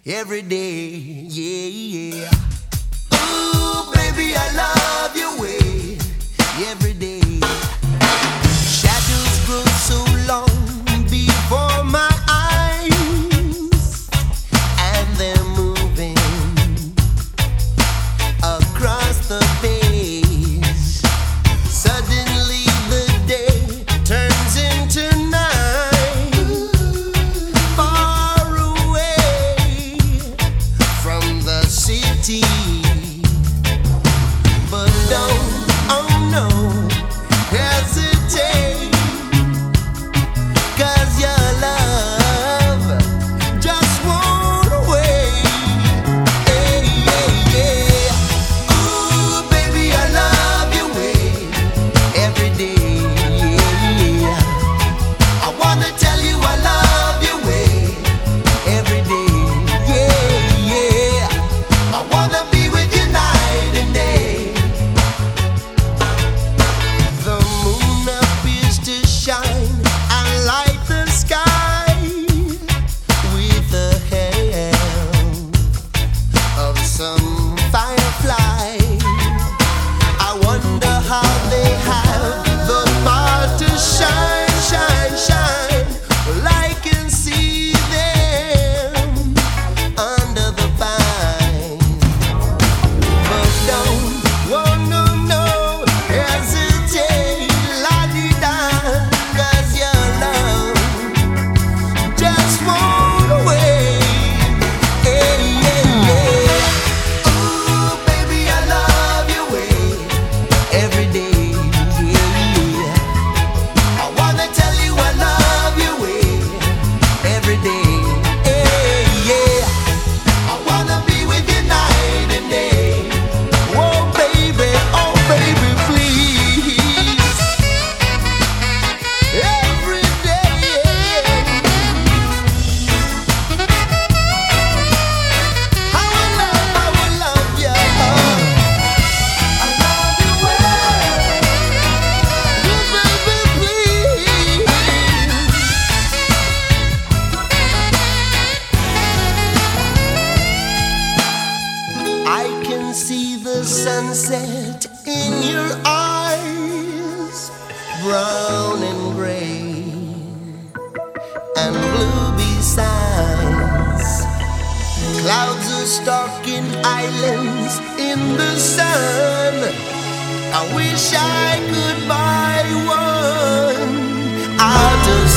every day. Yeah, yeah. Ooh, baby, I love your way every day. Shadows grow so long before my eyes, and they're moving across the page. Suddenly the day turns into night, far away from the city. But don't, oh no, hesitate, 'cause your love just won't wait. Hey, yeah, yeah. Ooh, baby, I love your way every day. Yeah. I wanna tell you I love your way every day. Yeah, yeah. I wanna be with you night and day. The moon appears to shine and light the sky with the help of some firefly. I wonder how they have the power to shine, shine, shine. Well, I can see them under the pine. But don't, oh no, no, hesitate, la-di-da, 'cause your love just won't wait. Hey, yeah, yeah. Ooh, baby, I love your way every day. Yeah. I wanna tell you I love your way every day. Hey, yeah. I wanna be with you night and day. Oh baby, please. Every day. I will love you. I love you well. Oh baby, please. I can see the sunset in your eyes, brown and gray and blue besides. Clouds are stalking islands in the sun. I wish I could buy one out of